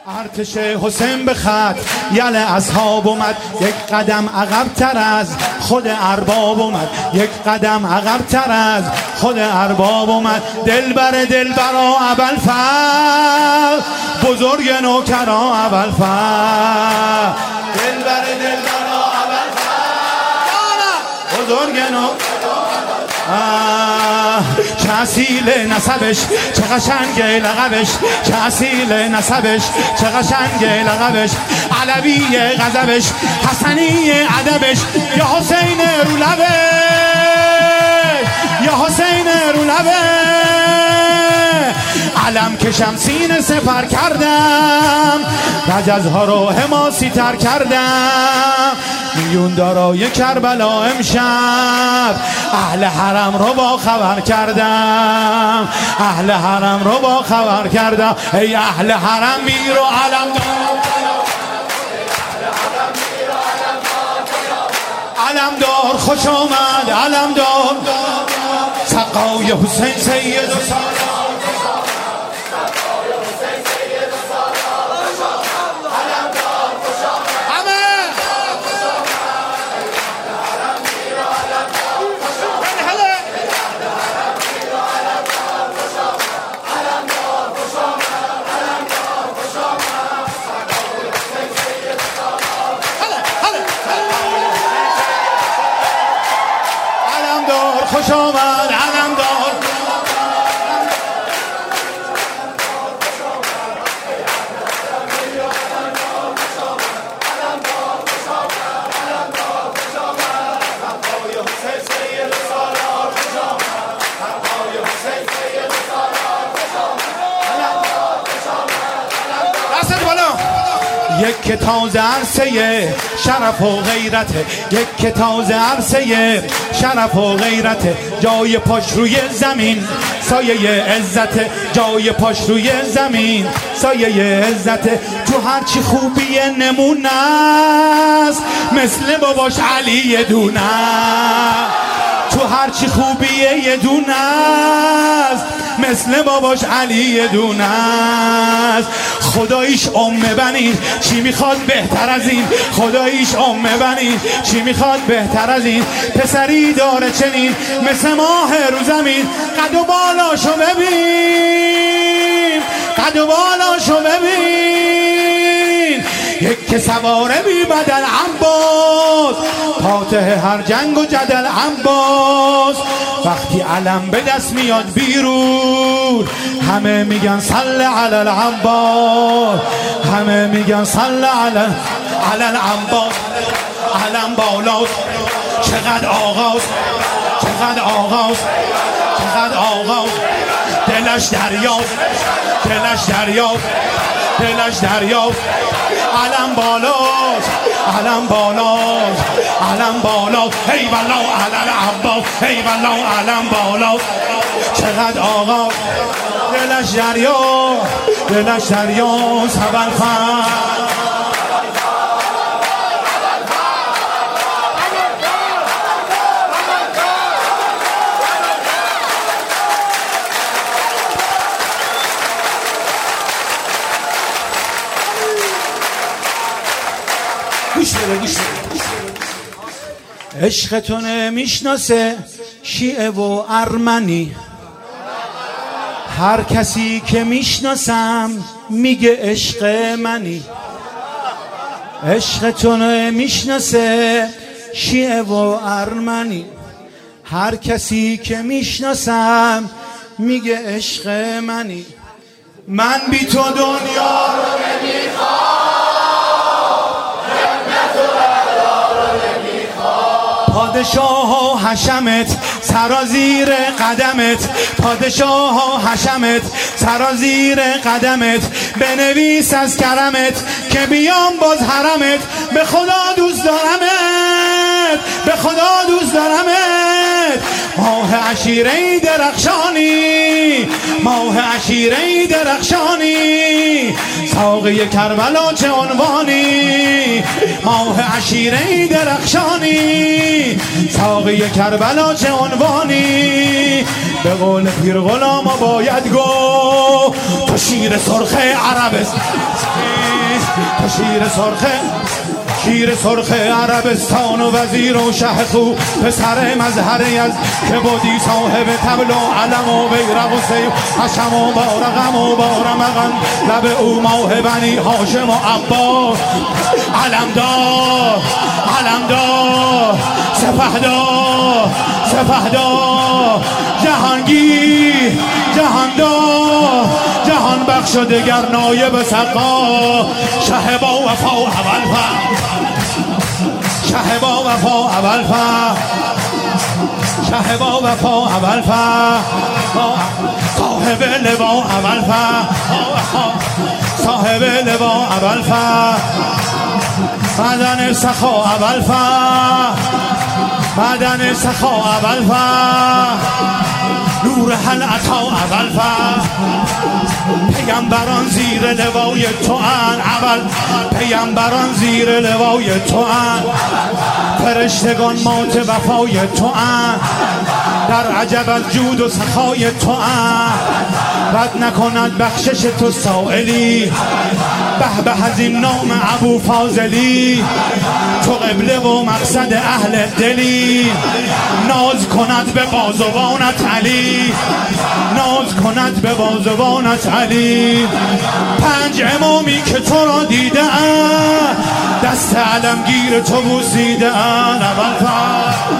ارتش حسین به خط یل اصحاب اومد، یک قدم عقب‌تر از خود ارباب اومد، یک قدم عقب‌تر از خود ارباب اومد. دلبرا ابوالفضل، بزرگ نوکرا ابوالفضل. دلبرا ابوالفضل، بزرگ نوکرا. چه اصیل نسبش، چه قشنگ لقبش، چه اصیل نسبش، چه قشنگ لقبش. علوی غضبش، حسنی ادبش، یا حسین رو لبش، یا حسین رو لبش. علم کشم سینه سپر کردم، رجزها رو حماسی تر کردم. میلیون دارای کربلا امشب اهل حرم رو با خبر کردم، اهل حرم رو با خبر کردم. ای اهل حرم میر و علم دار، علم دار خوش آمد، علم دار سقای حسین سید و سالار. خوش آمد علم دار، یک که تازه عرصه شرف و غیرته، یک که تازه عرصه شرف و غیرته. جای پاش روی زمین سایه عزته، جای پاش روی زمین سایه عزته. تو هرچی خوبی نمونه است، مثل باباش علی دونه. تو هرچی خوبی یه دونه است، مثل باباش علی دونه است. خداییش بنین، چی میخواد بهتر از این؟ خداییش بنین، چی میخواد بهتر از این؟ پسری داره چنین مثل ماه رو زمین. قد و بالاشو ببین، قد و بالاشو ببین. یک که سواره بی بدل عباس، فاتح هر جنگ و جدل عباس. وقتی علم به دست میاد بیرون، همه میگن صل علی العباس، همه میگن صل علی العباس. علم بالاست، چقدر آغاز، چقدر آغاز، چقدر آغاز. دلش دریاست، دلش دریاست، دلش دریاست. علم بالاست، علم بالاست، علم بالاست. ای والله علی العباس، ای والله علم بالاست. چقدر آقا، دلش دریاست، دلش دریاست. ابوالفضل عشق تو نمیشناسه شیعه و ارمنی، هر کسی که میشناسم میگه عشق منی. عشق تو نمیشناسه شیعه و ارمنی، هر کسی که میشناسم میگه عشق منی. من بی تو دنیا رو نمیخوام، پادشاه ها حشمت سرازیر قدمت، پادشاه ها حشمت سرازیر قدمت. بنویس از کرمت که بیام باز حرمت. به خدا دوست دارمت، به خدا دوست دارمت. ماه عشیره درخشانی، ماه عشیره درخشانی. ساقه کربلا چه عنوانی، ماه عشیره درخشانی. ساقه کربلا چه عنوانی. به قول پیر غلاما باید گفت تو شیر سرخ عربستان. تو شیر سرخ عربستان و وزیر و شه خو پسر مظهری از که بودی صاحب طبل و علم و بیرق و سیف حشم و بارقم و بارمغن لب او ماه بنی هاشم و عباس علمدار سپهدار جهانگیر جهاندار جهان بخش و دگر نایب سقا شه با وفا اول شه با وفا اول شه با وفا اول صاحب لوا اول صاحب لوا اول بدن سخا اول بدن سخا اول نور حل عطا اول پیامبران زیر لوای تو ان اول پیامبران زیر لوای تو ان فرشتگان مات وفای تو ان در عجب از جود و سخای تو ان رد نکند بخشش تو سائلی به به از این نام ابو فاضلی تو قبله و مقصد اهل دلی ناز کند به بازوانت علی ناز کند به بازوانت علی 5 امامی که تو را دیده دست علمگیر تو بوسیده اول